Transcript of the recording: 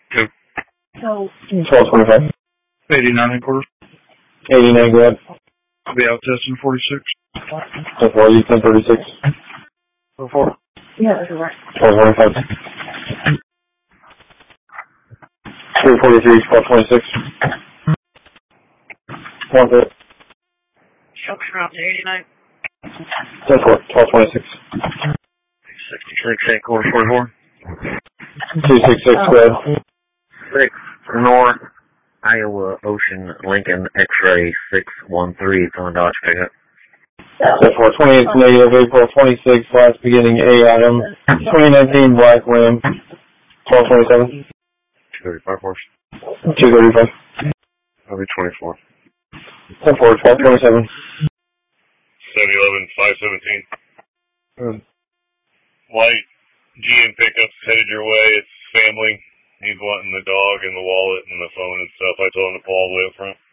Two. So 1225. 89 and quarters. 89, go ahead. I'll be out testing 46. 10-4, you 1036. 4. yeah, that's right. 1225. 343, 1226. 1 4. Junction out to 89. 10-4, 1226. 66 and quarter 44. 266, go ahead. 6 North Iowa Ocean Lincoln X-ray 613 from the Dodge pickup. 10-4, 28 negative, April 26, last beginning A item. 2019 Black Ram. 1227. 235 horse. 235. I'll be 24. 10-4, 1227. 711-517. White GM pickup headed your way. It's family. He's wanting the dog and the wallet and the phone and stuff. I told him to pull all the way up front.